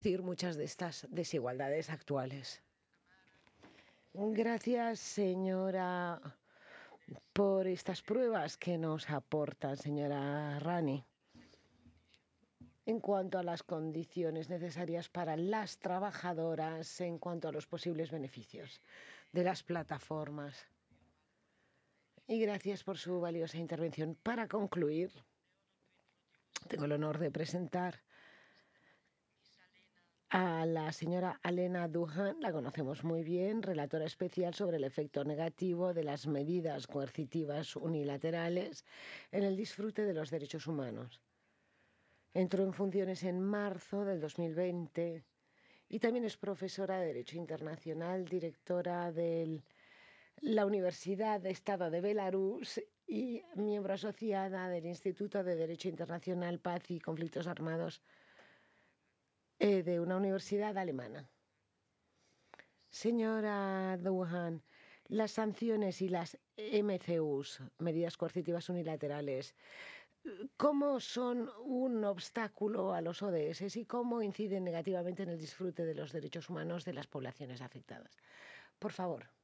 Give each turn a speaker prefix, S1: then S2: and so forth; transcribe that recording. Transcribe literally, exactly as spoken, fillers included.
S1: reducir muchas de estas desigualdades actuales. Gracias, señora, por estas pruebas que nos aporta, señora Rani, en cuanto a las condiciones necesarias para las trabajadoras, en cuanto a los posibles beneficios de las plataformas. Y gracias por su valiosa intervención. Para concluir, tengo el honor de presentar a la señora Alena Duhan. La conocemos muy bien, relatora especial sobre el efecto negativo de las medidas coercitivas unilaterales en el disfrute de los derechos humanos. Entró en funciones en marzo del dos mil veinte y también es profesora de Derecho Internacional, directora de la Universidad de Estado de Belarus y miembro asociada del Instituto de Derecho Internacional, Paz y Conflictos Armados eh, de una universidad alemana. Señora Duhan, las sanciones y las M C Us, medidas coercitivas unilaterales, ¿cómo son un obstáculo a los O D S y cómo inciden negativamente en el disfrute de los derechos humanos de las poblaciones afectadas? Por favor.